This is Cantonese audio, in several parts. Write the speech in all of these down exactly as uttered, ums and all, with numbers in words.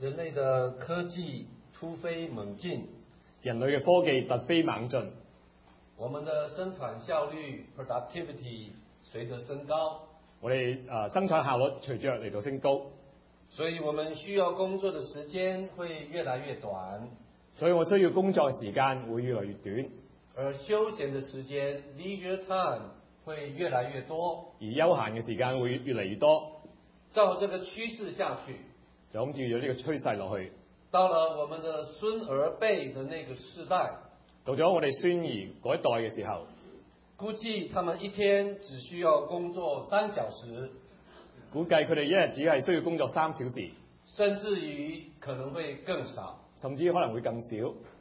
人類的科技突飛猛進， 人類嘅科技突飛猛進， 我們的生產效率 productivity 隨着升高， 我哋誒生產效率隨着嚟到升高， 所以我們需要工作的時間會越來越短， 所以我需要工作時間會越來越短， 而休閒的時間 leisure time 會越來越多， 而休閒嘅時間會越嚟越多。 照這個趨勢下去， 就咁照咗呢個趨勢落去， 到了我們的孫兒輩的那個世代， 到咗我哋孫兒嗰一代嘅時候， 估計他們一天只需要工作三小時， 估計佢哋一日只係需要工作三小時， 甚至於可能會更少， 甚至可能會更少。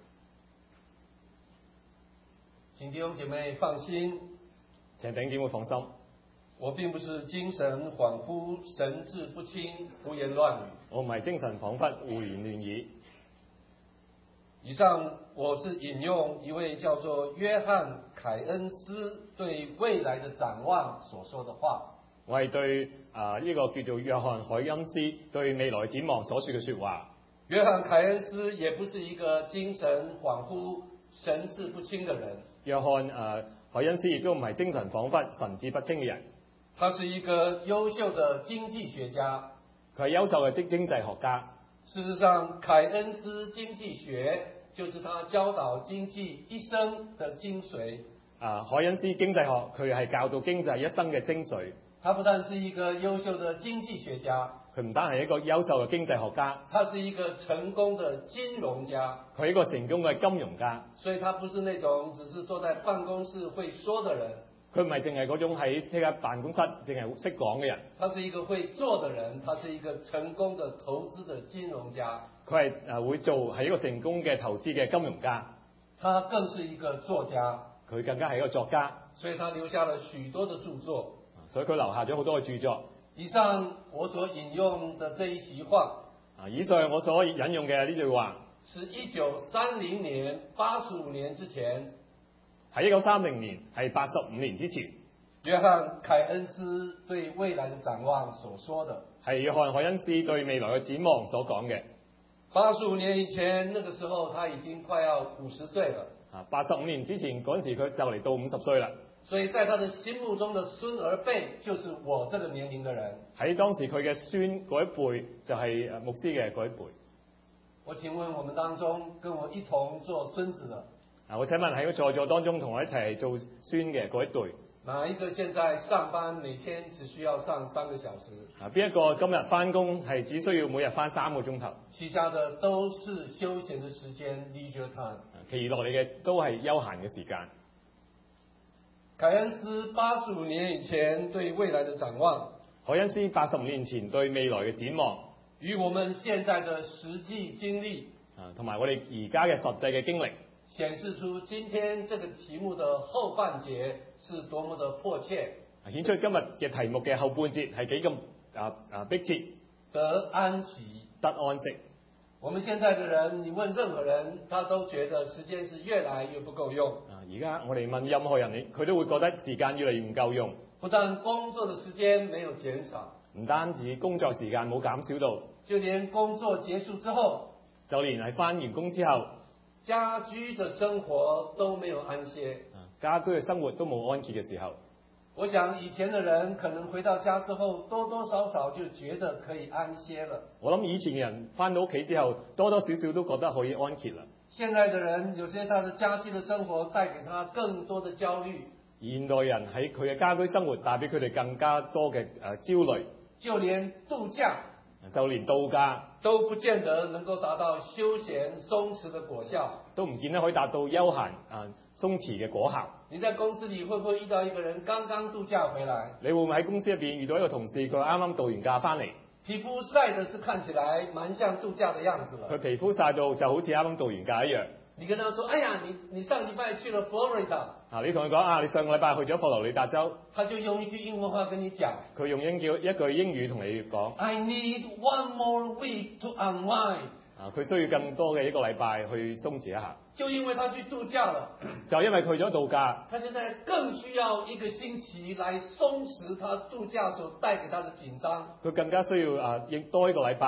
請弟兄姐妹放心， 請弟兄姊妹放心， 我並不是精神恍惚、神志不清、胡言亂語。 我唔係精神恍惚、胡言亂語。 以上我是引用一位叫做約翰凱恩斯對未來的展望所說的話。 我係對啊呢個叫做約翰凱恩斯對未來展望所說嘅説話。 約翰凱恩斯也不是一個精神恍惚、神志不清的人。 約翰啊凱恩斯亦都唔係精神恍惚、神志不清嘅人。 他是一個優秀的經濟學家， 佢係優秀嘅經經濟學家。 事實上，凱恩斯經濟學就是他教導經濟一生的精髓。 啊，凱恩斯經濟學佢係教導經濟一生嘅精髓。 他不但是一個優秀的經濟學家， 佢唔單係一個優秀嘅經濟學家， 他是一個成功的金融家。 佢係一個成功嘅金融家。 所以他不是那種只是坐在辦公室會說的人。 佢唔係淨係嗰種喺即刻辦公室淨係識講嘅人， 他是一個會做的人，他是一個成功的投資的金融家。 佢係誒會做係一個成功嘅投資嘅金融家。 他更是一個作家， 佢更加係一個作家， 所以他留下了許多的著作。 所以佢留下咗好多嘅著作。 以上我所引用的這一席話， 啊，以上我所引用嘅呢句話， 是一九三零年八十五年之前。 喺一九三零年，係八十五年之前， 約翰凱恩斯對未來的展望所說的， 係約翰凱恩斯對未來嘅展望所講嘅。 八十五年以前，那個時候他已經快要五十歲了。 啊，八十五年之前嗰陣時佢就嚟到五十歲啦。 所以在他的心目中的孫兒輩，就是我這個年齡的人。 喺當時佢嘅孫嗰一輩，就係誒牧師嘅嗰一輩。 我請問我們當中跟我一同做孫子的， 啊，我請問喺個在座當中同我一齊做孫嘅嗰一對， 哪一個現在上班每天只需要上三個小時？ 啊，邊一個今日翻工係只需要每日翻三個鐘頭？ 其他的都是休閒的時間 leisure time。 其餘落嚟嘅都係休閒嘅時間。 凱恩斯八十五年以前對未來的展望， 凱恩斯八十五年前對未來嘅展望， 與我們現在的實際經歷啊，同埋我哋而家嘅實際嘅經歷， 顯示出今天這個題目的後半節是多麼的迫切， 顯出今日嘅題目嘅後半節係幾咁啊啊迫切， 得安息， 得安息。 我們現在的人，你問任何人，他都覺得時間是越來越不夠用。 啊，而家我哋問任何人，佢都會覺得時間越嚟越唔夠用。 不但工作的時間沒有減少， 唔單止工作時間冇減少到， 就連工作結束之後， 就連係翻完工之後， 家居的生活都沒有安歇。 啊，家居嘅生活都冇安歇嘅時候。 我想以前的人可能回到家之後，多多少少就覺得可以安歇了。 我諗以前嘅人翻到屋企之後，多多少少都覺得可以安歇啦。 現在的人，有些他的家居的生活帶給他更多的焦慮。 現代人喺佢嘅家居生活帶俾佢哋更加多嘅誒焦慮， 就連度假， 就連度假都不見得能夠達到休閒鬆弛的果效， 都唔見得可以達到休閒啊鬆弛嘅果效。 你在公司裏會不會遇到一個人剛剛度假回來？ 你會唔會喺公司入邊遇到一個同事，佢啱啱度完假翻嚟， 皮膚曬的是看起來蠻像度假的樣子了。 佢皮膚曬到就好似啱啱度完假一樣。 你跟他說：哎呀，你你上禮拜去了佛羅里達。 啊，你同佢講啊，你上個禮拜去咗佛羅里達州。 他就用一句英文話跟你講。 佢用英叫一句英語同你講。 I need one more week to unwind。 啊，佢需要更多嘅一個禮拜去鬆弛一下。 就因為他去度假了。 就因為佢去咗度假。 他現在更需要一個星期來鬆弛他度假所帶給他的緊張。 佢更加需要啊，亦多一個禮拜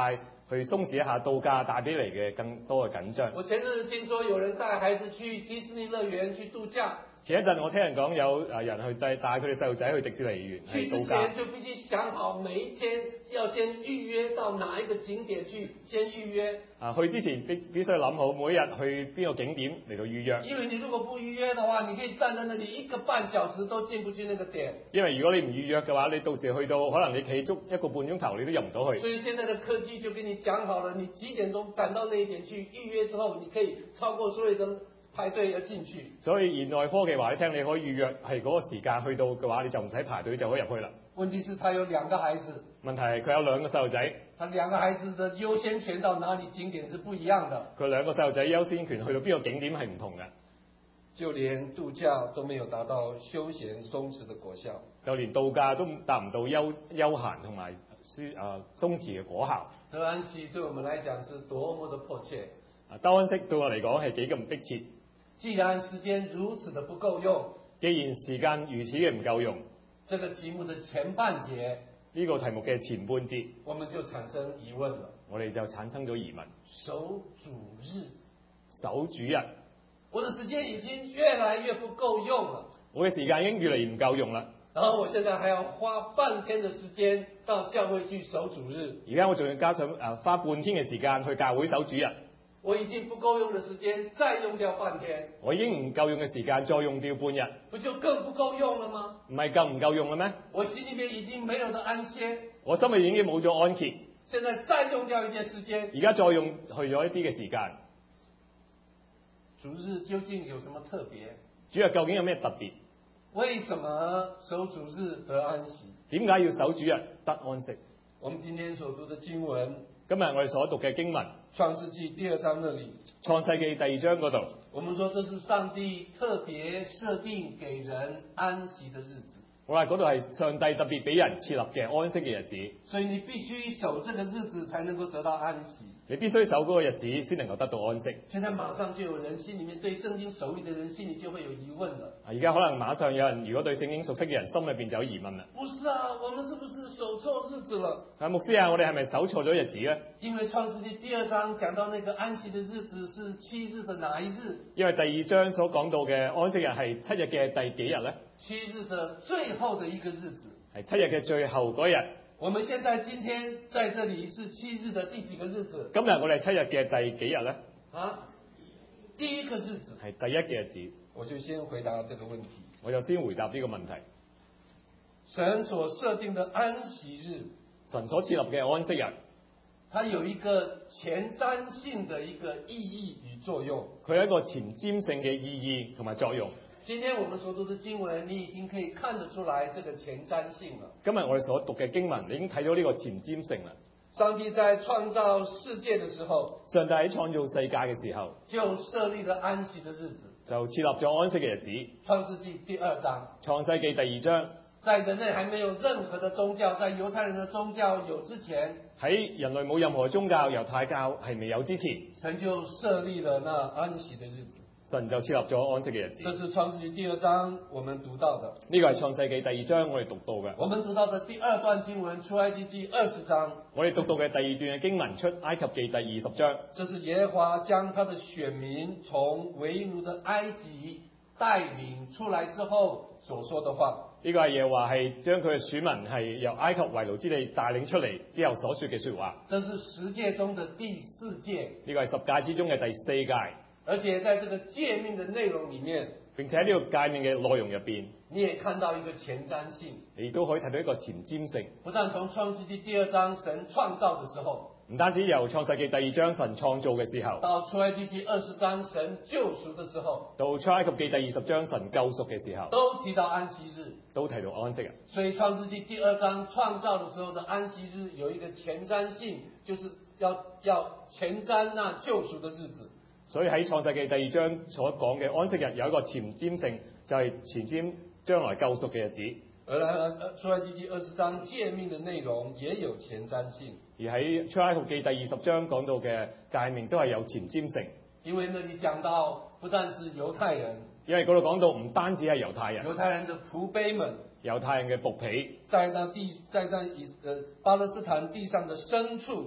去鬆弛一下度假帶俾嚟嘅更多嘅緊張。 我前陣子聽說有人帶孩子去迪士尼樂園去度假。 前一陣我聽人講有誒人去帶帶佢哋細路仔去迪士尼園去之去度假。 前就必須想好每一天要先預約到哪一個景點去，先預約。 啊，去之前必必須諗好每一日去邊個景點嚟到預約。 因為你如果不預約的話，你可以站在那裡一個半小時都進不去那個點。 因為如果你唔預約嘅話，你到時去到可能你企足一個半鐘頭，你都入唔到去。 所以現在的科技就跟你講好了，你幾點鐘趕到那一點去預約之後，你可以超過所有的排隊而進去。 所以現代科技話你聽，你可以預約係嗰個時間去到嘅話，你就唔使排隊就可以入去啦。 問題是，他有兩個孩子。 問題係佢有兩個細路仔。 他兩個孩子的優先權到哪裡景點是不一樣的。 佢兩個細路仔優先權去到邊個景點係唔同嘅。 就連度假都沒有達到休閒鬆弛的果效。 就連度假都達唔到休休閒同埋舒啊鬆弛嘅果效。 得安息對我們來講是多麼的迫切。 啊，得安息對我嚟講係幾咁迫切。 既然時間如此的不夠用， 既然時間如此嘅唔夠用， 這個題目的前半節， 呢個題目嘅前半節， 我們就產生疑問了。 我哋就產生咗疑問。 守主日， 守主日， 我的時間已經越來越不夠用了。 我嘅時間已經越嚟越唔夠用啦。 然後我現在還要花半天的時間到教會去守主日。 而家我仲要加上誒花半天嘅時間去教會守主日。 我已經不夠用的時間再用掉半天。 我已經唔夠用嘅時間再用掉半日。 不就更不夠用了嗎？ 唔係更唔夠用啦咩？ 我心裏面已經沒有得安歇。 我心裏已經冇咗安歇。 現在再用掉一點時間。 而家再用去咗一啲嘅時間。 主日究竟有什麼特別？ 主日究竟有咩特別？ 為什麼守主日得安息？ 點解要守主日得安息？ 我們今天所讀的經文， 今日我哋所讀嘅經文， 創世紀第二章那裡， 創世紀第二章嗰度， 我們說這是上帝特別設定給人安息的日子。 好啦，嗰度係上帝特別俾人設立嘅安息嘅日子， 所以你必須守這個日子才能夠得到安息。 你必須守嗰個日子先能夠得到安息。 現在馬上就有人心裡面對聖經熟悉的人心裡就會有疑問了。 而家可能馬上有人如果對聖經熟悉嘅人心裏邊就有疑問啦。 不是啊，我們是不是守錯日子了？ 啊，牧師啊，我哋係咪守錯咗日子咧？ 因為創世紀第二章講到那個安息的日子是七日的哪一日？ 因為第二章所講到嘅安息日係七日嘅第幾日咧？ 七日的最後的一個日子。 係七日嘅最後嗰日。 我們現在今天在這裡是七日的第幾個日子？ 今日我哋七日嘅第幾日咧？ 啊，第一個日子。 係第一嘅日子。 我就先回答這個問題。 我就先回答呢個問題。 神所設定的安息日， 神所設立嘅安息日， 它有一個前瞻性的一個意義與作用。 佢有一個前瞻性嘅意義同埋作用。 今天我們所讀的經文，你已經可以看得出來這個前瞻性了。 今日我哋所讀嘅經文，你已經睇到呢個前瞻性啦。 上帝在創造世界的時候， 上帝喺創造世界嘅時候， 就設立了安息的日子， 就設立咗安息嘅日子。 創世紀第二章。 創世紀第二章， 在人類還沒有任何的宗教，在猶太人的宗教有之前， 喺人類冇任何宗教，猶太教係未有之前， 神就設立了那安息的日子。 神就設立咗安息嘅日子。 這是創世紀第二章我們讀到的。 呢個係創世紀第二章我哋讀到嘅。 我們讀到的第二段經文出埃及記二十章。 我哋讀到嘅第二段嘅經文出埃及記第二十章。 這是耶和華將他的選民從為奴的埃及帶領出來之後所說的話。 呢個係耶和華係將佢嘅選民係由埃及為奴之地帶領出嚟之後所說嘅說話。 這是十誡中的第四誡。 呢個係十誡之中嘅第四誡。 而且在這個誡命的內容裡面， 並且喺呢個誡命嘅內容入邊， 你也看到一個前瞻性， 你都可以睇到一個前瞻性。 不但從創世紀第二章神創造的時候， 唔單止由創世紀第二章神創造嘅時候， 到出埃及記二十章神救贖的時候， 到出埃及記第二十章神救贖嘅時候， 都提到安息日， 都提到安息日。 所以創世紀第二章創造的時候的安息日有一個前瞻性，就是要要前瞻那救贖的日子。 所以喺創世記第二章所講嘅安息日有一個前瞻性，就係、是、前瞻將來救贖嘅日子。 而出埃及記二十章誡命的內容也有前瞻性。 而喺出埃及記第二十章講到嘅誡命都係有前瞻性。 因為那裡講到不但是猶太人， 因為嗰度講到唔單止係猶太人， 猶太人的僕婢們， 猶太人嘅僕婢， 在那地在那以呃巴勒斯坦地上的牲畜。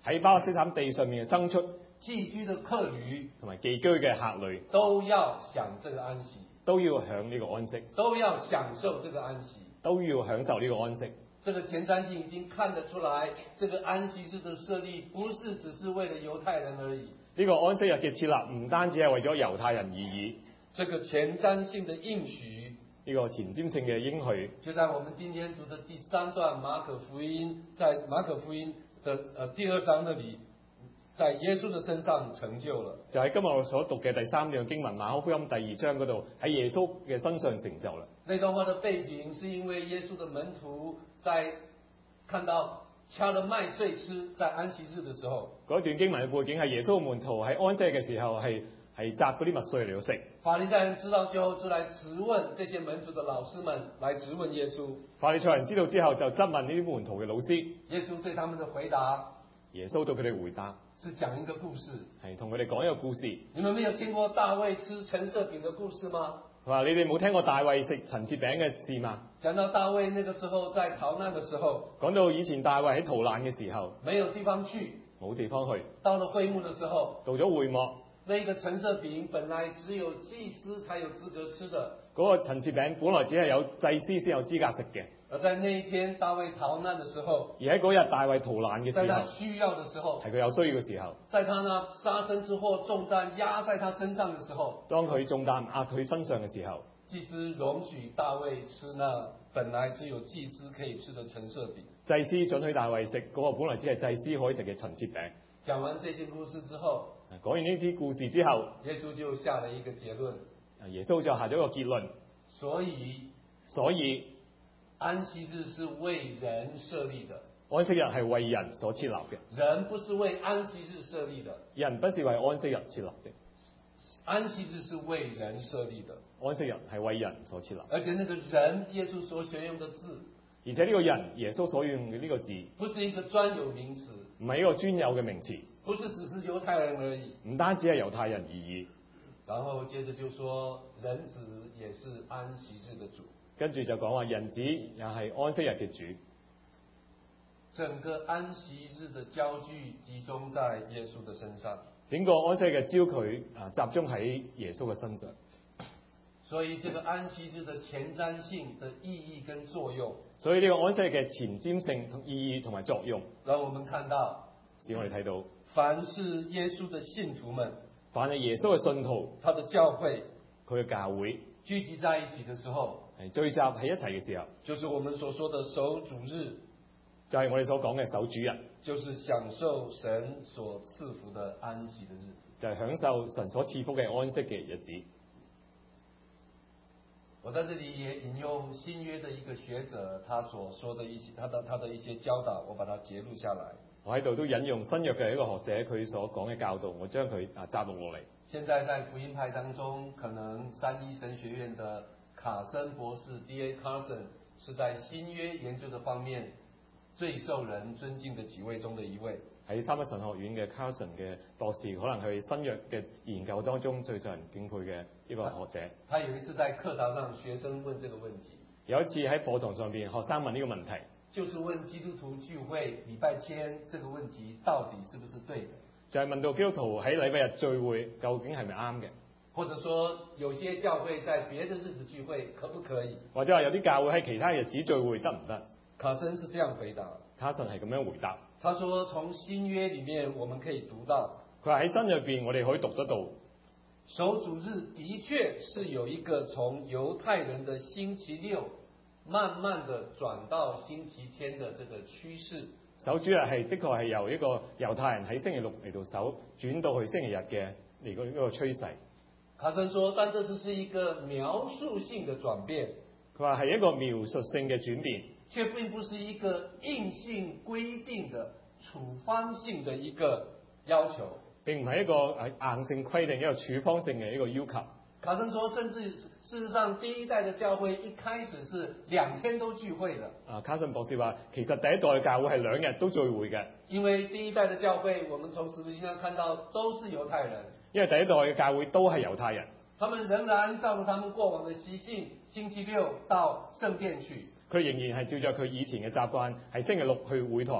喺巴勒斯坦地上面生出寄居的客旅同埋寄居嘅客旅， 都要享這個安息， 都要享呢個安息， 都要享受這個安息。 都要享受呢個安息。 這個前瞻性已經看得出來，這個安息日的設立不是只是為了猶太人而已。 呢個安息日嘅設立唔單止係為咗猶太人而已， 這個前瞻性的應許， 呢個前瞻性嘅應許， 就在我們今天讀的第三段馬可福音，在馬可福音的呃第二章那裡，在耶穌的身上成就了。 就喺今日我所讀嘅第三段經文馬可福音第二章嗰度，喺耶穌嘅身上成就啦。 那段話的背景是因為耶穌的門徒在看到掐了麥穗吃，在安息日的時候， 嗰段經文嘅背景係耶穌門徒喺安息嘅時候係係摘嗰啲麥穗嚟到食。 法利賽人知道之後，就來質問這些門徒的老師們，來質問耶穌。 法利賽人知道之後就質問呢啲門徒嘅老師。 耶穌對他們的回答， 耶穌對佢哋回答是講一個故事， 係同佢哋講一個故事。 你們沒有聽過大衛吃陳設餅的故事嗎？ 佢話：你哋冇聽過大衛食陳設餅嘅事嘛？ 講到大衛那個時候在逃難的時候， 講到以前大衛喺逃難嘅時候， 沒有地方去， 冇地方去。 到了會幕的時候， 到咗會幕， 那個陳設餅本來只有祭司才有資格吃的， 嗰個陳設餅本來只係有祭司先有資格食嘅。 而在那一天大衛逃難的時候， 而喺嗰日大衛逃難嘅在他時候， 需要的時候， 係佢有需要嘅時候， 在他那殺身之禍重擔壓在他身上的時候， 當佢重擔壓佢身上嘅時候， 祭司容許大衛吃那本來只有祭司可以吃的陳設餅。 祭司准許大衛食嗰個本來只係祭司可以食嘅陳設餅。 講完這件故事之後， 講完呢啲故事之後， 耶穌就下了一個結論。 耶穌就下咗一個結論。 所以， 所以安息日是為人設立的。 安息日係為人所設立嘅。 人不是為安息日設立的。 人不是為安息日設立的。 安息日是為人設立的。 安息日係為人所設立。 而且那個人，耶穌所選用的字， 而且呢個人，耶穌所用嘅呢個字， 不是一個專有名詞， 唔係一個專有嘅名詞， 不是只是猶太人而已， 唔單止係猶太人而已。 然後接着就說，人子也是安息日的主。 跟住就講話，人子也係安息日嘅主。 整個安息日的焦距集中在耶穌的身上。 整個安息日嘅焦距啊，集中喺耶穌嘅身上。 所以，這個安息日的前瞻性的意義跟作用， 所以呢個安息日嘅前瞻性同意義同埋作用， 讓我們看到， 使我哋睇到， 凡是耶穌的信徒們， 凡係耶穌嘅信徒， 他的教會， 佢嘅教會聚集在一起的時候， 係聚集喺一齊嘅時候， 就是我們所說的守主日， 就係我哋所講嘅守主日， 就是享受神所賜福的安息的日子， 就係享受神所賜福嘅安息嘅日子。 我在這裡也引用新約的一個學者，他所說的一些，他的他的一些教導，我把它節錄下來。 我喺度都引用新約嘅一個學者佢所講嘅教導，我將佢啊摘錄落嚟。 現在在福音派當中，可能三一神學院的卡森博士 D A Carson 是在新約研究的方面最受人尊敬的幾位中的一位。 喺三一神學院嘅 Carson 嘅博士，可能係新約嘅研究當中最受人敬佩嘅一個學者。 他有一次在課堂上，學生問這個問題。 有一次喺課堂上邊，學生問呢個問題， 就是問基督徒聚會禮拜天這個問題到底是不是對的？ 就係問到基督徒喺禮拜日聚會究竟係咪啱嘅？ 或者說有些教會在別的日子聚會可不可以？ 或者話有啲教會喺其他日子聚會得唔得？ 卡森是這樣回答。 卡森係咁樣回答。 他說：從新約裡面我們可以讀到， 佢話喺新約入邊我哋可以讀得到， 守主日的確是有一個從猶太人的星期六慢慢的轉到星期天的這個趨勢。 守主日係的確係由一個猶太人喺星期六嚟到守，轉到去星期日嘅嚟個一個趨勢。 卡森說：但這只是一個描述性的轉變。 佢話係一個描述性嘅轉變， 卻並不是一個硬性規定的處方性的一個要求， 並唔係一個誒硬性規定一個處方性嘅一個要求。 卡森說，甚至事實上，第一代的教會一開始是兩天都聚會的。 啊，卡森博士話，其實第一代嘅教會係兩日都聚會嘅， 因為第一代的教會，我們從使徒行傳上看到都是猶太人， 因為第一代嘅教會都係猶太人， 他們仍然照着他們過往的習性，星期六到聖殿去。 佢仍然係照着佢以前嘅習慣，係星期六去會堂。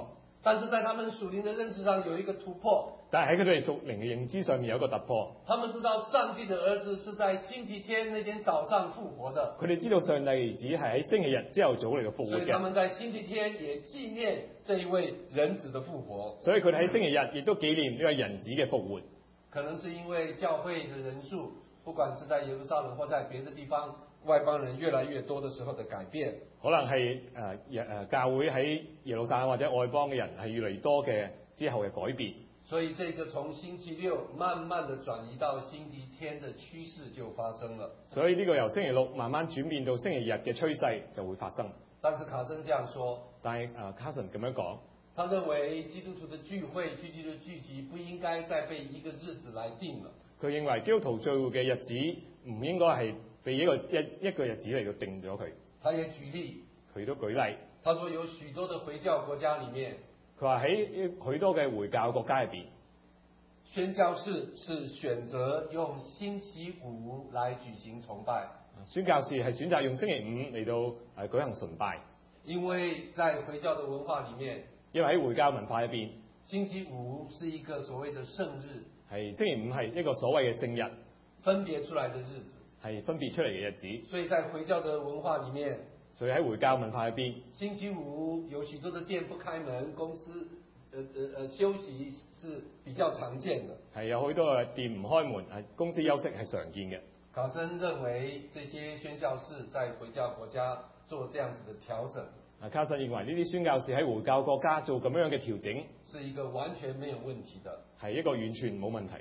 但是在他們屬靈的認識上有一個突破， 但係喺佢哋屬靈嘅認知上面有一個突破。 他們知道上帝的兒子是在星期天那天早上復活的， 佢哋知道上帝兒子係喺星期日朝頭早嚟到復活所以他嘅， 們在星期天也紀念這一位人子的復活。 所以佢哋喺星期日亦都紀念呢個人子嘅復活。 可能是因為教會的人數，不管是在耶路撒冷或在別的地方，外邦人越來越多的時候的改變。 可能係誒誒教會喺耶路撒冷或者外邦嘅人係越嚟越多嘅之後嘅改變。 所以這個從星期六慢慢的轉移到星期天的趨勢就發生了。 所以呢個由星期六慢慢轉變到星期日嘅趨勢就會發生。 但是卡森這樣說， 但係誒卡神咁樣講， 他認為基督徒的聚會、聚集的聚集不應該再被一個日子來定了。 佢認為基督徒聚會嘅日子唔應該係被一個一一個日子嚟到定咗佢。 他也舉例， 佢都舉例， 他說有許多的回教國家裡面， 佢話喺許多嘅回教國家入邊， 宣教士是選擇用星期五來舉行崇拜。 宣教士係選擇用星期五嚟到誒舉行崇拜， 因為在回教的文化裡面， 因為喺回教文化入邊， 星期五是一個所謂的聖日， 係星期五係一個所謂嘅聖日， 分別出來的日子， 係分別出嚟嘅日子。 所以在回教的文化裡面， 所以喺回教文化入邊， 星期五有許多的店不開門，公司呃呃呃休息是比較常見的。 係有好多嘅店唔開門，係公司休息係常見嘅。 卡森認為這些宣教士在回教國家做這樣子的調整， 啊，卡森認為呢啲宣教士喺回教國家做咁樣嘅調整， 是一個完全沒有問題的， 係一個完全冇問題。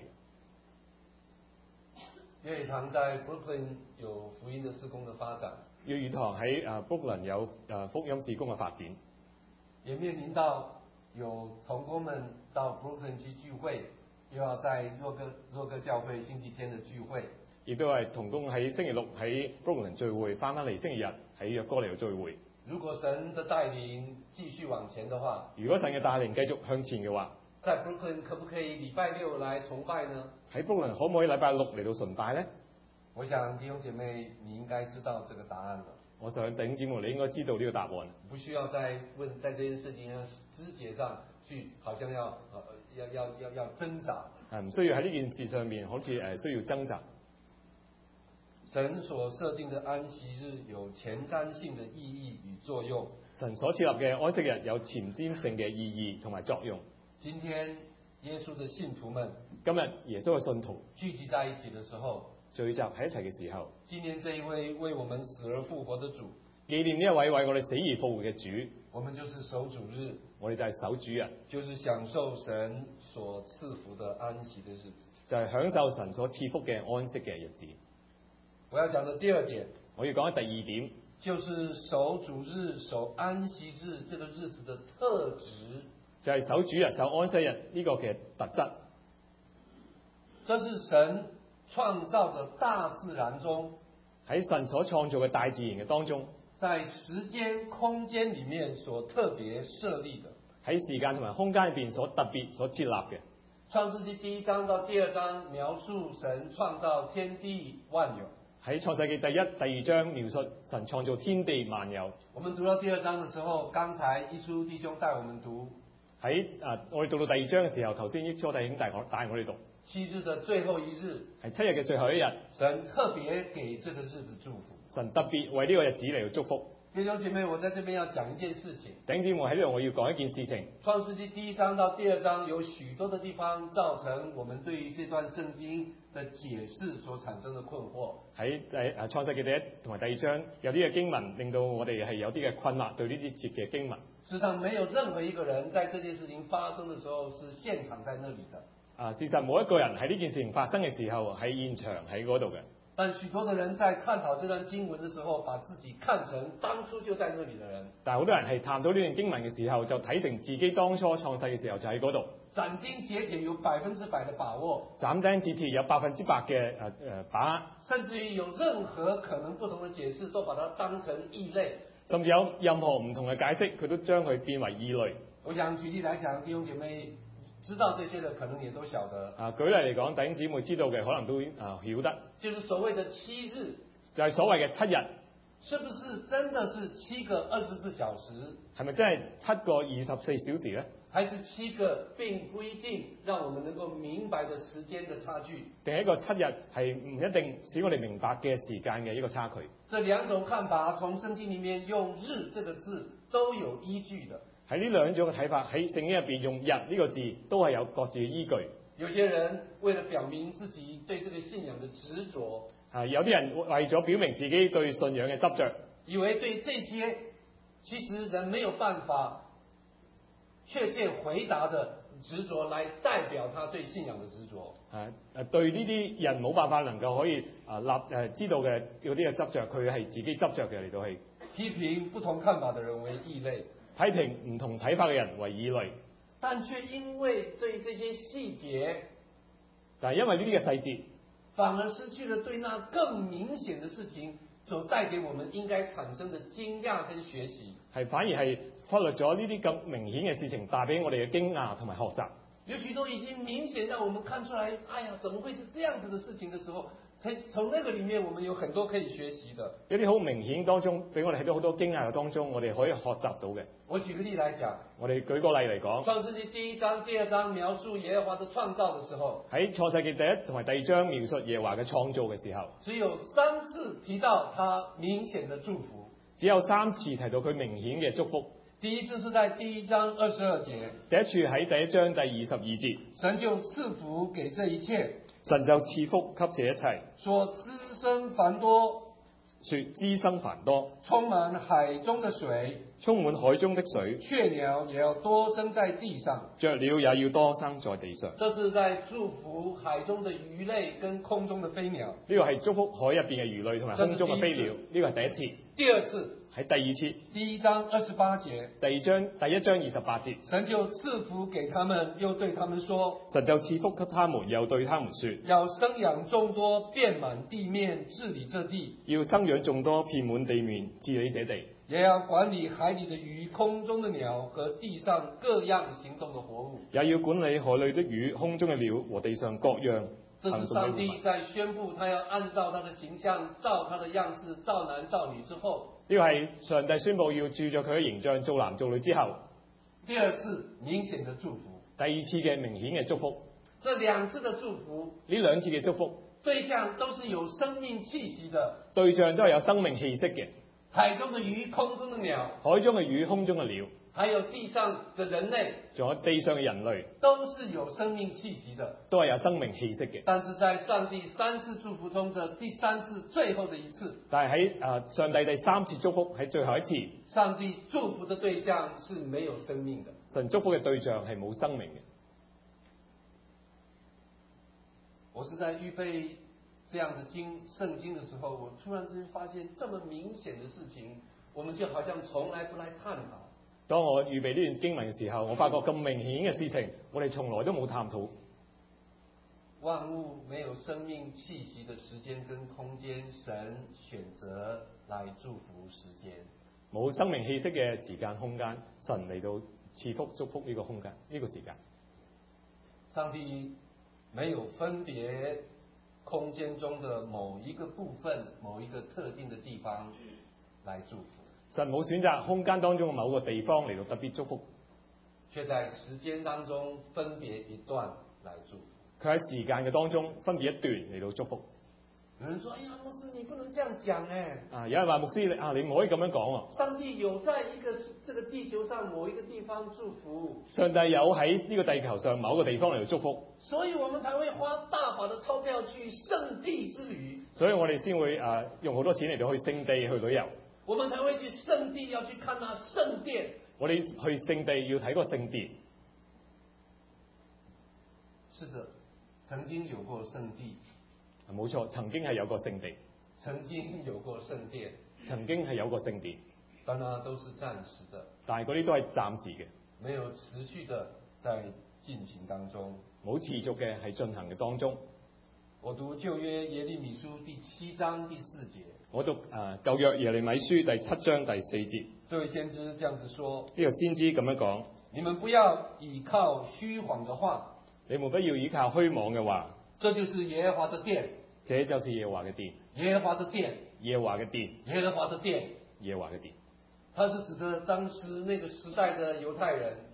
粵語堂在 Brooklyn 有福音的事工的發展， 粵語堂喺啊 Brooklyn 有啊福音事工嘅發展， 也面臨到有同工們到 Brooklyn 去聚會，又要在若哥若哥教會星期天的聚會， 亦都係同工喺星期六喺 Brooklyn 聚會，翻返嚟星期日喺約哥嚟到聚會。 如果神的帶領繼續往前的話， 如果神嘅帶領繼續向前嘅話， 在 Brooklyn 可不可以禮拜六來崇拜呢？ 喺 Brooklyn 可唔可以禮拜六嚟到崇拜呢？ 我想弟兄姐妹，你應該知道這個答案了。 我想弟兄姊妹，你應該知道呢個答案， 不需要再問，在這件事情上枝節上去，好像要呃要要要要掙扎。 係唔需要喺呢件事上面好似誒需要掙扎。 神所設定的安息日有前瞻性的意義與作用。 神所設立嘅安息日有前瞻性嘅意義同埋作用。 今天耶穌的信徒們， 今日耶穌嘅信徒聚集在一起的時候， 聚集喺一齊嘅時候， 紀念這一位為我們死而復活的主， 紀念呢一位為我哋死而復活嘅主， 我們就是守主日， 我哋就係守主日， 就是享受神所賜福的安息的日子， 就係享受神所賜福嘅安息嘅日子。 我要講的第二點， 我要講嘅第二點， 就是守主日、守安息日這個日子的特質， 就係守主日、守安息日呢個嘅特質。 這是神創造的大自然中， 喺神所創造嘅大自然嘅當中， 在時間空間裡面所特別設立的， 喺時間同埋空間入邊所特別所設立嘅。 創世紀第一章到第二章描述神創造天地萬有。 喺創世記第一、第二章描述神創造天地萬有。 我們讀到第二章的時候，剛才一書弟兄帶我們讀。 喺啊，我哋讀到第二章嘅時候，頭先一初弟兄帶我帶我哋讀。 七日的最後一日， 係七日嘅最後一日， 神特別給這個日子祝福。 神特別為呢個日子嚟到祝福。 弟兄姐妹，我在這邊要講一件事情。 弟兄姊妹喺呢度，我要講一件事情。 創世記第一章到第二章有許多的地方造成我們對於這段聖經的解釋所產生的困惑。 喺第誒創世記第一同埋第二章有啲嘅經文令到我哋係有啲嘅困惑，對呢啲節嘅經文。 事實上，沒有任何一個人在這件事情發生的時候是現場在那裡的。 啊，事實冇一個人喺呢件事情發生嘅時候喺現場喺嗰度嘅。 但許多的人在探討這段經文的時候，把自己看成當初就在那裡的人。 但係好多人係談到呢段經文嘅時候，就睇成自己當初創世嘅時候就喺嗰度。 斬釘截鐵有百分之百的把握。 斬釘截鐵有百分之百嘅誒誒把握。 甚至於有任何可能不同的解釋，都把它當成異類。 甚至有任何唔同嘅解釋，佢都將佢變為異類。 我想舉例來講，弟兄姐妹知道這些的，可能也都曉得。 啊，舉例嚟講，弟兄姊妹知道嘅可能都啊曉得。 就是所謂的七日， 就係所謂嘅七日， 是不是真的是七個二十四小時？ 係咪真係七個二十四小時咧？ 還是七個並不一定讓我們能夠明白的時間的差距？ 定係一個七日係唔一定使我哋明白嘅時間嘅一個差距？ 這兩種看法從聖經裡面用日這個字都有依據的。 喺呢兩種嘅睇法喺聖經入邊用日呢個字都係有各自嘅依據。 有些人為了表明自己對這個信仰的執着， 啊，有啲人為咗表明自己對信仰嘅執着， 以為對這些其實人沒有辦法確切回答的執着來代表他對信仰的執着。 啊誒，對呢啲人冇辦法能夠可以啊立誒知道嘅嗰啲嘅執着，佢係自己執着嘅嚟到去批評不同看法的人為異類， 批評唔同睇法嘅人為異類， 但卻因為對這些細節， 但係因為呢啲嘅細節， 反而失去了對那更明顯的事情所帶給我們應該產生的驚訝跟學習， 係反而係忽略咗呢啲咁明顯嘅事情帶俾我哋嘅驚訝同埋學習。 有許多已經明顯讓我們看出來，哎呀，怎麼會是這樣子的事情的時候，從從那個裡面我們有很多可以學習的。 有啲好明顯當中，俾我哋睇到好多驚訝嘅當中，我哋可以學習到嘅。 我舉個例來講， 我哋舉個例嚟講， 創世記第一章、第二章描述耶和華的創造的時候， 喺創世記第一同埋第二章描述耶和華嘅創造嘅時候， 只有三次提到他明顯的祝福， 只有三次提到佢明顯嘅祝福。 第一次是在第一章二十二節， 第一處喺第一章第二十二節， 神就賜福給這一切， 神就賜福給這一切， 說滋生繁多， 說滋生繁多， 充滿海中的水， 充滿海中的水， 雀鳥也要多生在地上， 雀鳥也要多生在地上。 這是在祝福海中的魚類跟空中的飛鳥。 呢個係祝福海入邊嘅魚類同埋空中嘅飛鳥，呢個係第一次。 第二次喺第二次， 第一章二十八節， 第二章第一章二十八節， 神就賜福給他們，又對他們說， 神就賜福給他們，又對他們說， 要生養眾多，遍滿地面，治理這地， 要生養眾多，遍滿地面，治理這地， 也要管理海裡的魚、空中的鳥和地上各樣行動的活物， 也要管理海裡的魚、空中嘅鳥和地上各樣。 這是上帝在宣布他要按照他的形象，照他的樣式，造男造女之後， 呢個係上帝宣布要照着佢嘅形象造男造女之後， 第二次明顯的祝福， 第二次嘅明顯嘅祝福。 這兩次的祝福， 呢兩次嘅祝福對象都是有生命氣息的， 對象都係有生命氣息嘅， 海中的魚、空中的鳥， 海中嘅魚、空中嘅鳥， 還有地上的人類， 仲有地上嘅人類， 都是有生命氣息的， 都係有生命氣息嘅。 但是在上帝三次祝福中的第三次最後的一次， 但係喺誒上帝第三次祝福喺最後一次， 上帝祝福的對象是沒有生命的， 神祝福嘅對象係冇生命嘅。 我是在預備這樣的經聖經的時候，我突然之間發現這麼明顯的事情，我們就好像從來不來探討。 當我預備呢段經文嘅時候，我發覺咁明顯嘅事情，我哋從來都冇探討。 萬物沒有生命氣息的時間跟空間，神選擇來祝福時間。 冇生命氣息嘅時間空間，神嚟到賜福祝福呢個空間呢、呢個時間。 上帝沒有分別空間中的某一個部分、某一個特定的地方來祝福。 神冇選擇空間當中嘅某個地方嚟到特別祝福， 卻在時間當中分別一段來祝福。 佢喺時間嘅當中分別一段嚟到祝福。 有人說：哎呀，牧師，你不能這樣講誒！ 啊，有人話牧師，你啊，你唔可以咁樣講啊！ 上帝有在一個這個地球上某一個地方祝福， 上帝有喺呢個地球上某個地方嚟到祝福， 所以我們才會花大把的鈔票去聖地之旅。 所以我哋先會啊用好多錢嚟到去聖地去旅遊。 我們才會去聖地要去看那聖殿。 我哋去聖地要睇個聖殿。 是的，曾經有過聖地。 冇錯，曾經係有個聖地， 曾經有過聖殿， 曾經係有個聖殿， 但那都是暫時的， 但係嗰啲都係暫時嘅， 沒有持續的在進行當中， 冇持續嘅係進行嘅當中。 我讀舊約耶利米書第七章第四節， 我讀誒舊約耶利米書第七章第四節， 這位先知這樣子說： 呢個先知咁樣講， 你們不要倚靠虛謊的話， 你們不要倚靠虛妄嘅話， 這就是耶和華的殿， 這就是耶和華嘅殿， 耶和華的殿， 耶和華嘅殿， 耶和華的殿， 耶和華嘅殿。 它是指的當時那個時代的猶太人，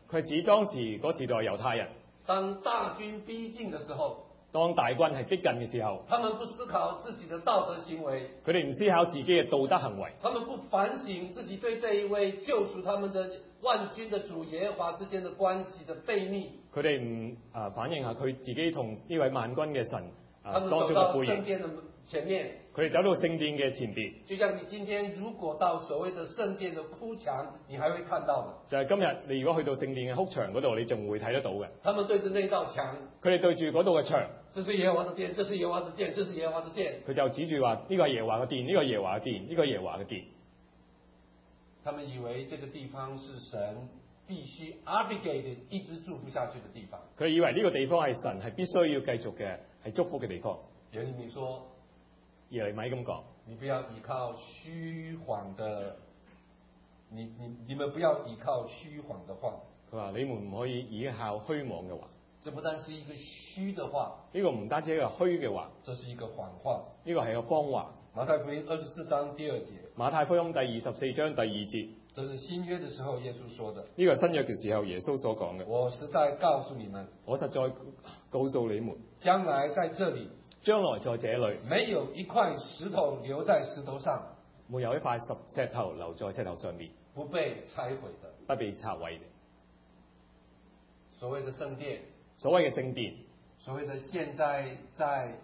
佢係指當時嗰時代猶太人， 當大軍逼近的時候， 當大軍係逼近嘅時候， 他們不思考自己的道德行為， 佢哋唔思考自己嘅道德行為， 他們不反省自己對這一位救贖他們的萬軍的主耶和華之間的關係的悖逆。 佢哋唔啊反映下佢自己同呢位萬軍嘅神啊他當中們走到嘅背影。 聖殿的前面， 佢哋走到聖殿嘅前邊， 就像你今天如果到所謂的聖殿的哭牆，你還會看到的。 就係今日你如果去到聖殿嘅哭牆嗰度，你仲會睇得到嘅。 他們對着那道牆， 佢哋對住嗰度嘅牆， 這是耶和華的殿，這是耶和華的殿，這是耶和華的殿。 佢就指住話呢個係耶和華嘅殿，呢個係耶和華嘅殿，呢個係耶和華嘅殿。 他們以為這個地方是神必須 obligated 一直祝福下去的地方。 佢哋以為呢個地方係神係必須要繼續嘅係祝福嘅地方。 耶利米說： 耶利米咁講， 你不要依靠虛謊的，你你你們不要依靠虛謊的話。 佢話你們唔可以依靠虛妄嘅話。 這不單是一個虛的話， 呢個唔單止係一個虛嘅話， 這是一個謊話。 呢個係個謊話。 馬太福音二十四章第二節。 馬太福音第二十四章第二節。 這是新約的時候耶穌說的。 呢個新約嘅時候耶穌所講嘅。 我實在告訴你們， 我實在告訴你們， 將來在這裡， 將來在這裡， 沒有一塊石頭留在石頭上， 沒有一塊石石頭留在石頭上面， 不被拆毀的， 不被拆毀嘅。 所謂的聖殿， 所謂嘅聖殿， 所謂的現在在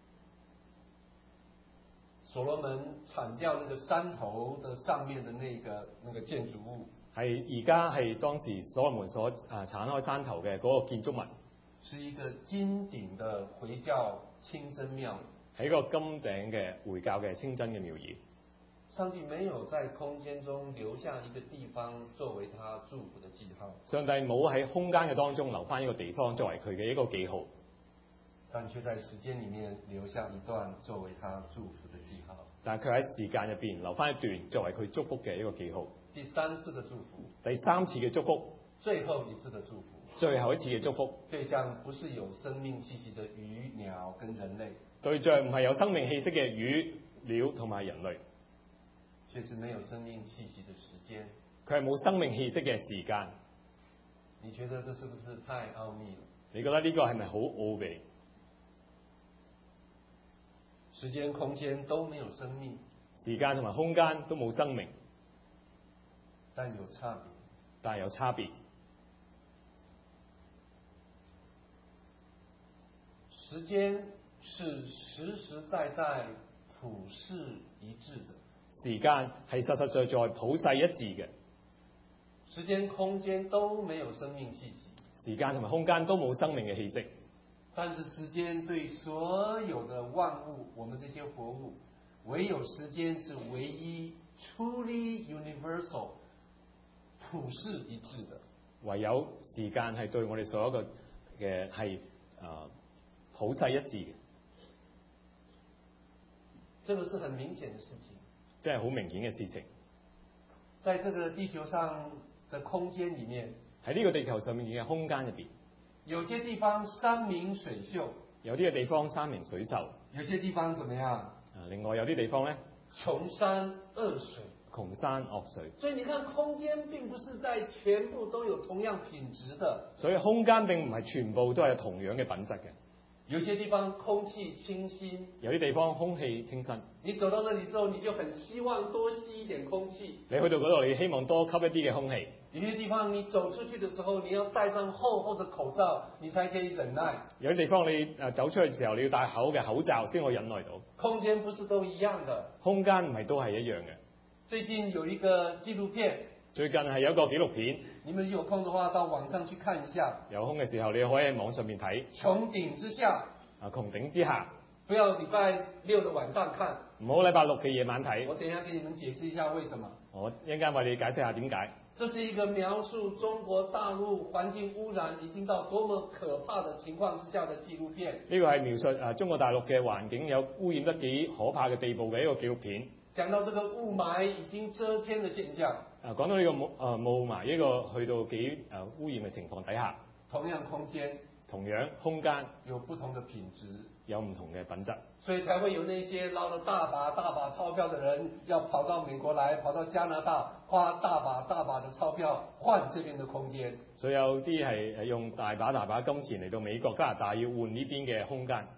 所羅門鏟掉那個山頭的上面的那個那個建築物， 係而家係當時所羅門所啊剷開山頭嘅嗰個建築物， 是一個金頂的回教清真廟， 係一個金頂嘅回教嘅清真嘅廟宇。 上帝沒有在空間中留下一個地方作為他祝福的記號， 上帝冇喺空間嘅當中留翻一個地方作為佢嘅一個記號， 但卻在時間裡面留下一段作為他祝福的記號。 但係佢喺時間入邊留翻一段作為佢祝福嘅一個記號。 第三次的祝福， 第三次嘅祝福， 最後一次的祝福， 最後一次嘅祝福， 對象不是有生命氣息的魚鳥跟人類， 對象唔係有生命氣息嘅魚鳥同埋人類， 卻是沒有生命氣息的時間。 佢係冇生命氣息嘅時間。 你覺得這是不是太奧秘了？ 你覺得呢個係咪好奧秘？ 時間空間都沒有生命， 時間同埋空間都冇生命， 但有差別。 但係有差別。 時間是實實在在普世一致的， 時間係實實在在普世一致嘅。 時間空間都沒有生命氣息， 時間同埋空間都冇生命嘅氣息。 但是時間對所有的萬物，我們這些活物，唯有時間是唯一 truly universal 普世一致的。 唯有時間係對我哋所有嘅嘅係啊普世一致嘅。 這個是很明顯的事情， 即係好明顯嘅事情。 在這個地球上的空間裡面， 喺呢個地球上面嘅空間入邊， 有些地方山明水秀， 有啲嘅地方山明水秀， 有些地方怎麼樣？ 啊，另外有啲地方咧， 窮山惡水， 窮山惡水。 所以你看，空間並不是在全部都有同樣品質的。 所以空間並唔係全部都係有同樣嘅品質嘅。 有些地方空氣清新， 有啲地方空氣清新。 你走到那裡之後，你就很希望多吸一點空氣。 你去到嗰度，你希望多吸一啲嘅空氣。 有些地方你走出去的時候，你要戴上厚厚的口罩，你才可以忍耐。 有啲地方你誒走出去嘅時候，你要戴厚嘅口罩先可以忍耐到。 空間不是都一樣的， 空間唔係都係一樣嘅。 最近有一個紀錄片， 最近係有一個紀錄片， 你們有空的話到網上去看一下。 有空嘅時候你可以喺網上面睇。 穹頂之下， 啊，穹頂之下， 不要禮拜六的晚上看， 唔好禮拜六嘅夜晚睇。 我等一下給你們解釋一下為什麼。 我一陣間為你解釋下點解。 這是一個描述中國大陸環境污染已經到多麼可怕的情況之下的紀錄片。 呢個係描述啊中國大陸嘅環境有污染得幾可怕嘅地步嘅一個紀錄片。 講到這個霧霾已經遮天的現象。 啊，講到呢個霧啊霧霾呢個去到幾啊污染嘅情況底下。 同樣空間， 同樣空間有不同的品質， 有唔同嘅品質， 所以才會有那些撈了大把大把鈔票的人，要跑到美國來，跑到加拿大，花大把大把的鈔票換這邊的空間。 所以有啲係用大把大把金錢嚟到美國加拿大，要換呢邊嘅空間。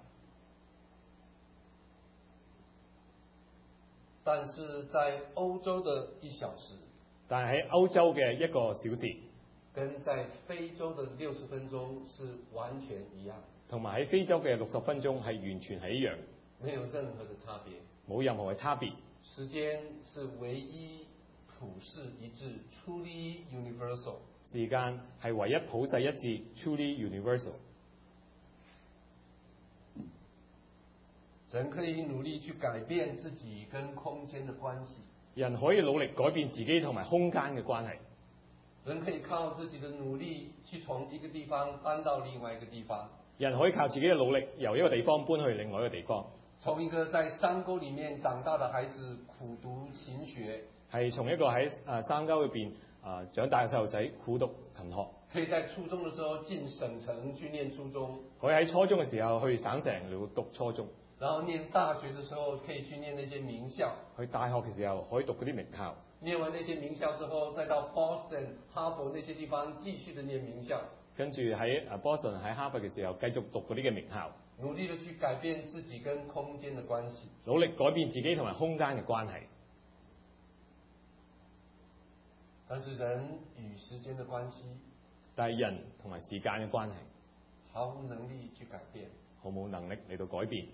但是在歐洲的一小時， 但係喺歐洲嘅一個小時， 跟在非洲的六十分鐘是完全一樣， 同埋喺非洲嘅六十分鐘係完全係一樣， 沒有任何的差別， 冇任何嘅差別。 時間是唯一普世一致 ，truly universal。 時間係唯一普世一致 ，truly universal。 人可以努力去改變自己跟空間的關係， 人可以努力改變自己同埋空間嘅關係。 人可以靠自己的努力去從一個地方搬到另外一個地方。 人可以靠自己嘅努力由一個地方搬去另外一個地方。 從一個在山溝裡面長大的孩子苦讀勤學， 係從一個喺誒山溝裏邊啊長大嘅細路仔苦讀勤學。 可以在初中嘅時候進省城去念初中， 可以喺初中嘅時候去省城嚟讀初中。 然後念大學嘅時候可以去念那些名校， 去大學嘅時候可以讀嗰啲名校。 念完那些名校之後，再到 Boston、哈佛那些地方繼續的念名校。 跟住喺誒 Boston 喺哈佛嘅時候繼續讀嗰啲嘅名校。 努力的去改變自己跟空間的關係， 努力改變自己同埋空間嘅關係。 但是人與時間的關係， 但係人同埋時間嘅關係， 毫無能力去改變， 毫無能力嚟到改變。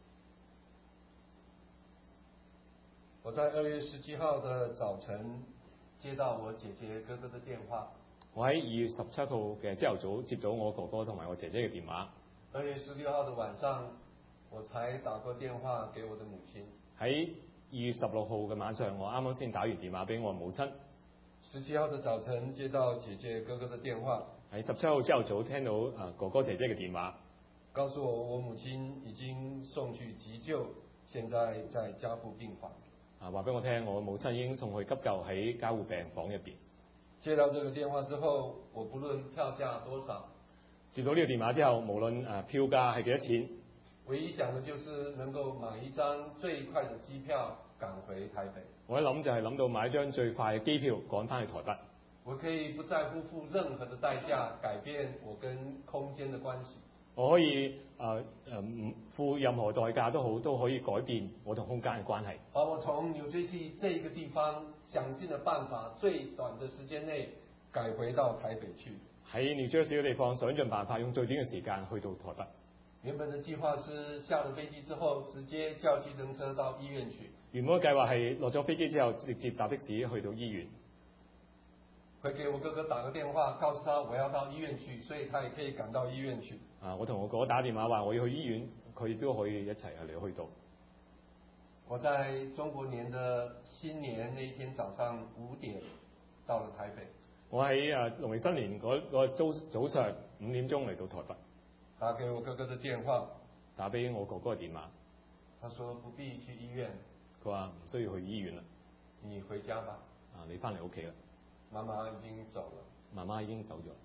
我在二月十七號的早晨接到我姐姐哥哥的電話。 我喺二月十七號嘅朝頭早接到我哥哥同埋我姐姐嘅電話。 二月十六號的晚上，我才打過電話給我的母親。 喺二月十六號嘅晚上，我啱啱先打完電話俾我母親。 十七號的早晨接到姐姐哥哥的電話。 喺十七號朝頭早聽到誒哥哥姐姐嘅電話， 告訴我我母親已經送去急救，現在在加護病房。 啊，話俾我聽，我母親已經送去急救喺加護病房入邊。 接到這個電話之後，我不論票價多少， 接到呢個電話之後，無論誒票價係幾多錢， 唯一想的就是能夠買一張最快的機票趕回台北。 我一諗就係諗到買一張最快嘅機票趕翻去台北。 我可以不在乎付任何的代價改變我跟空間的關係。 我可以誒誒唔付任何代價都好，都可以改變我同空間嘅關係。 把我從紐約市這個地方想盡的辦法，最短的時間內改回到台北去。 喺 New Jersey 嘅地方，想盡辦法用最短嘅時間去到台北。 原本的計劃是下了飛機之後，直接叫計程車到醫院去。 原本嘅計劃係落咗飛機之後，直接搭的士去到醫院。 會給我哥哥打個電話，告訴他我要到醫院去，所以他也可以趕到醫院去。 啊！我同我哥哥打電話話我要去醫院，佢亦都可以一齊嚟去到。 我在中國年的新年那一天早上五點到了台北。 我喺誒農曆新年嗰個早早上五點鐘嚟到台北， 打給我哥哥的電話， 打俾我哥哥嘅電話。 他說不必去醫院， 佢話唔需要去醫院啦， 你回家吧。 啊，你翻嚟屋企啦。 媽媽已經走了。 媽媽已經走咗。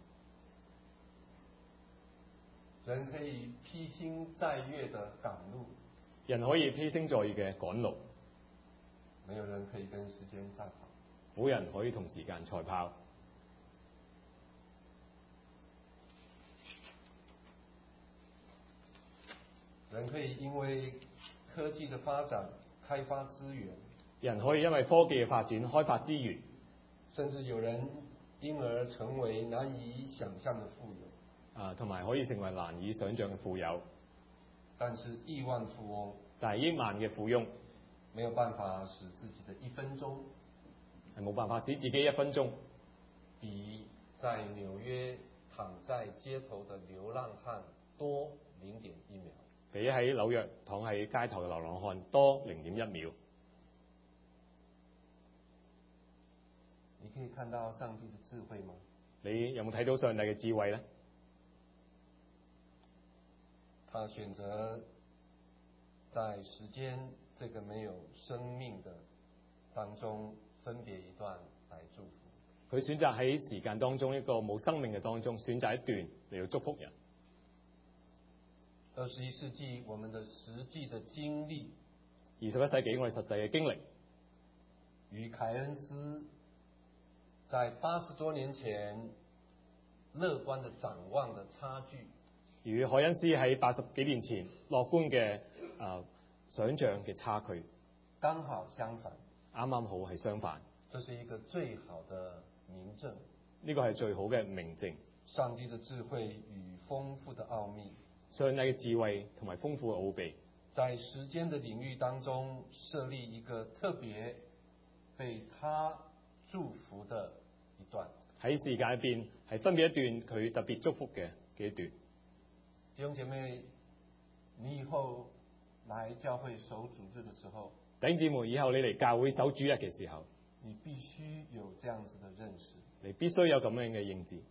人可以披星戴月的趕路， 人可以披星戴月嘅趕路， 沒有人可以跟時間賽跑， 冇人可以同時間賽跑。 人可以因為科技的發展開發資源， 人可以因為科技嘅發展開發資源， 甚至有人因而成為難以想象的富有。 啊，同埋可以成為難以想像嘅富有。 但是億萬富翁， 但係億萬嘅富翁， 沒有辦法使自己的一分鐘， 係冇辦法使自己一分鐘， 比在紐約躺在街頭的流浪漢多零點一秒， 比喺紐約躺喺街頭嘅流浪漢多零點一秒。 你可以看到上帝的智慧嗎？ 你有冇睇到上帝嘅智慧呢？ 他選擇在時間這個沒有生命的當中分別一段來祝福。 佢選擇喺時間當中一個冇生命嘅當中選擇一段嚟到祝福人。 二十一世紀我們的實際的經歷， 二十一世紀我哋實際嘅經歷， 與凱恩斯在八十多年前樂觀的展望的差距， 與凱恩斯喺八十幾年前樂觀嘅啊、呃、想像嘅差距， 剛好相反， 啱啱好係相反。 這是一個最好的明證， 呢個係最好嘅明證。 上帝的智慧與豐富的奧秘， 上帝嘅智慧同埋豐富嘅奧秘， 在時間的領域當中設立一個特別被他祝福的一段。 喺時間入邊係分別一段佢特別祝福嘅嘅一段。 弟兄姐妹，你以後來教會守主日的時候， 弟兄姊妹，以後你嚟教會守主日嘅時候， 你必須有這樣子的認識， 你必須有咁樣嘅認知。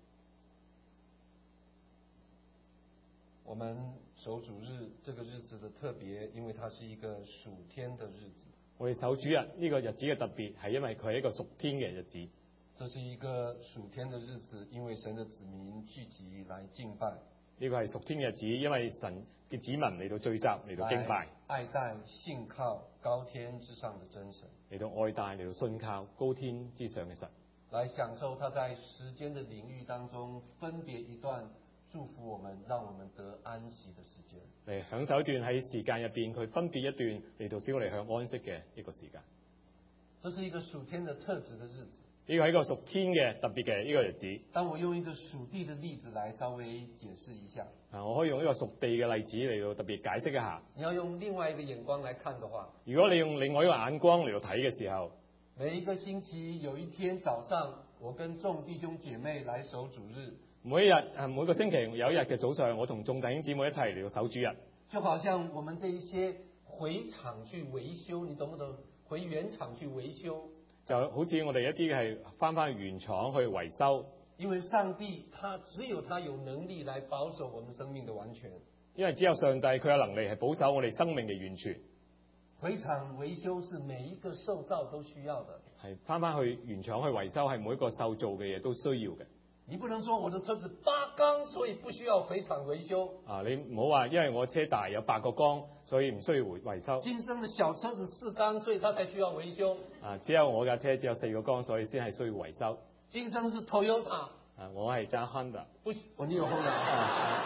我們守主日這個日子的特別，因為它是一個屬天的日子。 我哋守主日呢個日子嘅特別係因為佢係一個屬天嘅日子。 這是一個屬天的日子，因為神的子民聚集來敬拜。 呢個係屬天嘅日子，因為神嘅子民嚟到聚集嚟到敬拜， 愛戴信靠高天之上的真神， 嚟到愛戴嚟到信靠高天之上嘅神， 來享受他在時間的領域當中分別一段祝福我們，讓我們得安息的時間， 嚟享受一段喺時間入邊佢分別一段嚟到使我哋向安息嘅一個時間。 這是一個屬天的特質的日子。 呢個係一個屬天嘅特別嘅呢個日子。 當我用一個屬地的例子來稍微解釋一下， 啊，我可以用一個屬地嘅例子嚟到特別解釋一下。 你要用另外一個眼光來看的話， 如果你用另外一個眼光嚟到睇嘅時候， 每一個星期有一天早上，我跟眾弟兄姐妹來守主日， 每一日啊，每個星期有一日嘅早上，我同眾弟兄姊妹一齊嚟到守主日， 就好像我們這一些回廠去維修，你懂不懂？回原廠去維修。 就好似我哋一啲係翻返去原廠去維修， 因為上帝他只有他有能力來保守我們生命的完全， 因為只有上帝佢有能力係保守我哋生命嘅完全。 回廠維修是每一個受造都需要的， 係翻返去原廠去維修係每一個受造嘅嘢都需要嘅。 你不能說我的車子八缸，所以不需要回廠維修。 啊，你唔好話因為我車大有八個缸，所以唔需要回維修。 今生的小車子四缸，所以它才需要維修。 啊，只有我架車只有四個缸，所以先係需要維修。 今生是 Toyota， 啊，我係揸 Honda。 不，我你有 Honda，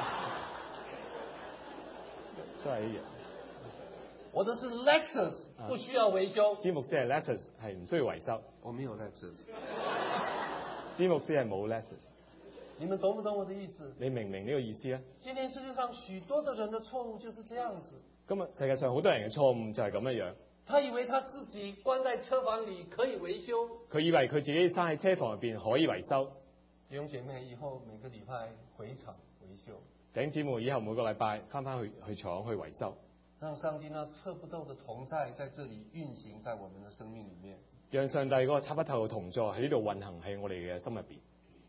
都係一樣。 我的是 Lexus，不需要維修。 詹姆斯係 Lexus 係唔需要維修。 我沒有 Lexus。 詹姆斯係冇 Lexus。 你們懂不懂我的意思？ 你明唔明呢個意思啊？ 今天世界上許多的人的錯誤就是這樣子。 今日世界上好多人嘅錯誤就係咁樣樣。 他以為他自己關在車房裏可以維修。佢以為佢自己閂喺車房入邊可以維修。 弟兄姐妹，以後每個禮拜回廠維修。 弟兄姊妹，以後每個禮拜翻返去去廠去維修。 讓上帝那測不透的同在在這裏運行在我們的生命裏面。 讓上帝嗰個測不透嘅同在喺呢度運行喺我哋嘅心入邊。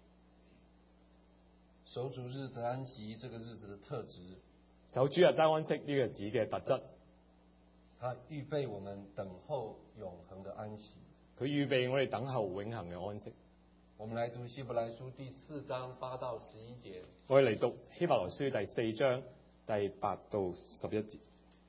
守主日得安息，這個日子的特質。 守主日得安息呢個日子嘅特質。 他預備我們等候永恆的安息。 佢預備我哋等候永恆嘅安息。 我們來讀希伯來書第四章八到十一節。 我哋嚟讀希伯來書第四章第八到十一節。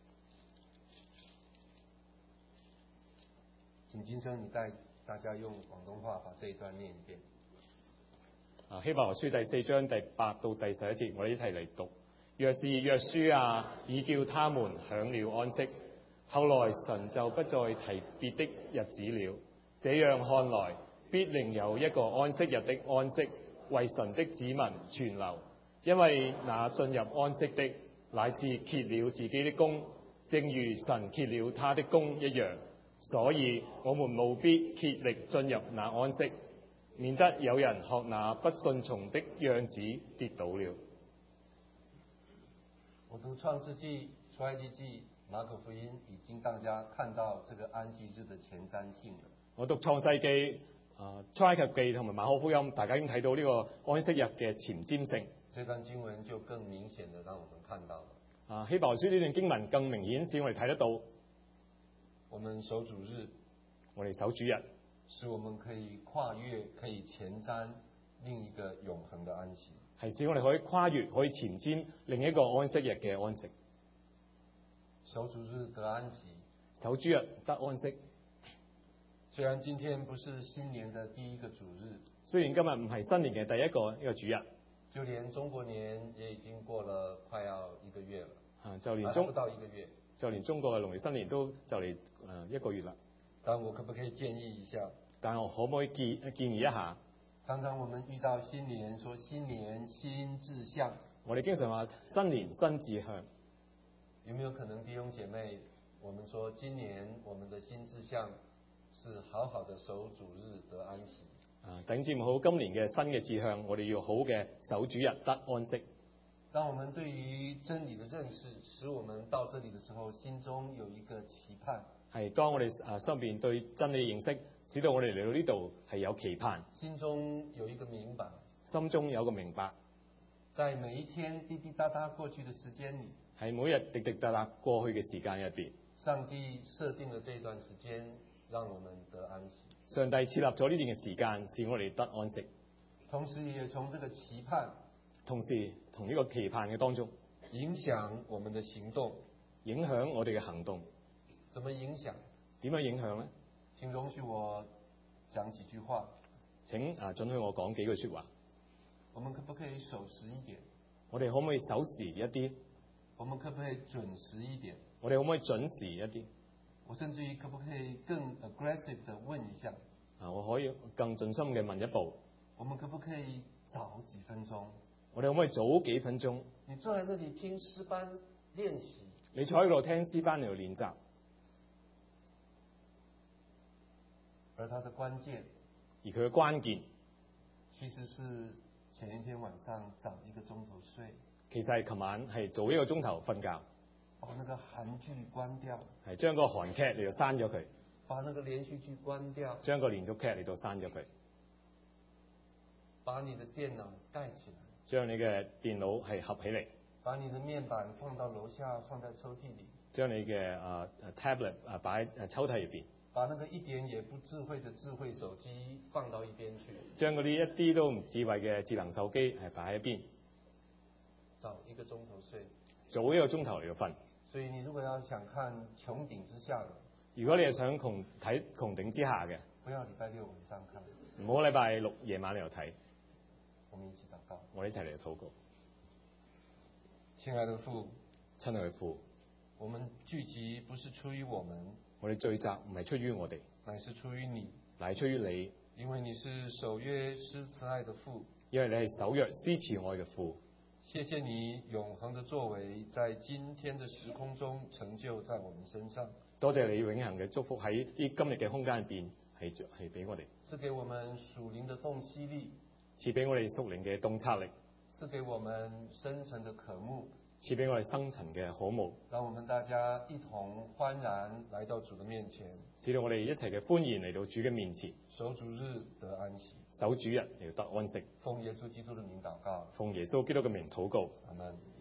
請金生，你帶大家用廣東話把這一段念一遍。 啊，希伯來書第四章第八到第十一節，我哋一齊嚟讀。若是約書亞已叫他們享了安息，後來神就不再提別的日子了。這樣看來，必另有一個安息日的安息，為神的子民存留。因為那進入安息的，乃是歇了自己的工，正如神歇了他的工一樣。所以我們務必竭力進入那安息，免得有人學那不順從的樣子跌倒了。 我讀創世記、出埃及記、馬可福音，已經大家看到這個安息日的前瞻性了。我讀創世記、啊出埃及記同埋馬可福音，大家已經睇到呢個安息日嘅前瞻性。這段經文就更明顯地讓我們看到了。啊，希伯來書呢段經文更明顯使我哋睇得到。我們守主日， 我哋守主日， 使我們可以跨越、可以前瞻另一個永恆的安息。 係使我哋可以跨越，可以前瞻另一個安息日嘅安息。 守主日得安息， 守主日得安息。 雖然今天不是新年的第一個主日， 雖然今日唔係新年嘅第一個呢個主日， 就連中國年也已經過了快要一個月了。 啊，就連中不到一個月， 就連中國嘅農曆新年都就嚟誒一個月啦。 但我可不可以建議一下？ 但係我可唔可以建建議一下？ 常常我們遇到新年，說新年新志向， 我哋經常話新年新志向， 有沒有可能弟兄姐妹，我們說今年我們的新志向是好好的守主日得安息？ 啊，頂尖好，今年嘅新嘅志向，我哋要好嘅守主日得安息。 當我們對於真理的認識，使我們到這裡的時候，心中有一個期盼。 係當我哋啊心入邊對真理認識，使到我哋嚟到呢度係有期盼， 心中有一個明白， 心中有個明白， 在每一天滴滴答答過去的時間裡， 係每日滴滴答答過去嘅時間入邊， 上帝設定了這一段時間，讓我們得安息。 上帝設立咗呢段嘅時間，使我哋得安息。 同時也從這個期盼， 同時同呢個期盼嘅當中， 影響我們的行動， 影響我哋嘅行動。 怎麼影響？ 點樣影響呢？ 請容許我講幾句話。 請啊，准許我講幾句説話。 我們可不可以守時一點？ 我哋可唔可以守時一啲？ 我們可不可以準時一點？ 我哋可唔可以準時一啲？ 我甚至於可不可以更 aggressive 地問一下？ 啊，我可以更盡心嘅問一步。 我們可不可以早幾分鐘？ 我哋可唔可以早幾分鐘？ 你坐在那裡聽詩班練習， 你坐喺度聽詩班嚟度練習。 而它的關鍵， 而佢嘅關鍵， 其實是前一天晚上早一個鐘頭睡。 其實係琴晚係早一個鐘頭瞓覺。 把那個韓劇關掉。 係將個韓劇嚟到刪咗佢。 把那個連續劇關掉。 將個連續劇嚟到刪咗佢。 把你的電腦蓋起來。 將你嘅電腦係合起嚟。 把你的面板放到樓下，放在抽屜裡。 將你嘅啊 tablet 啊擺喺抽屜入邊。 把那個一點也不智慧的智慧手機放到一邊去。 將嗰啲一啲都唔智慧嘅智能手機係擺喺一邊。 早一個鐘頭睡。 早一個鐘頭嚟到瞓。 所以你如果要想看穹頂之下嘅， 如果你係想窮睇穹頂之下嘅， 不要禮拜六晚上看。 唔好禮拜六夜晚嚟度睇。 我們一起禱告。 我哋一齊嚟禱告。 親愛的父， 親愛的父， 我們聚集不是出於我們， 我哋聚集唔係出於我哋， 乃是出於你， 乃係出於你， 因為你是守約施慈愛的父， 因為你係守約施慈愛嘅父。 謝謝你永恆的作為，在今天的時空中成就在我們身上。 多謝你永恆嘅祝福喺呢今日嘅空間入邊係係俾我哋， 賜給我們屬靈的洞悉力， 賜俾我哋屬靈嘅洞察力， 賜給我們深沉的渴慕， 賜俾我哋生存嘅可慕， 讓我們大家一同歡然來到主的面前， 使到我哋一齊嘅歡然嚟到主嘅面前， 守主日得安息， 守主日嚟到得安息。 奉耶穌基督的名禱告， 奉耶穌基督嘅名禱告， 阿門。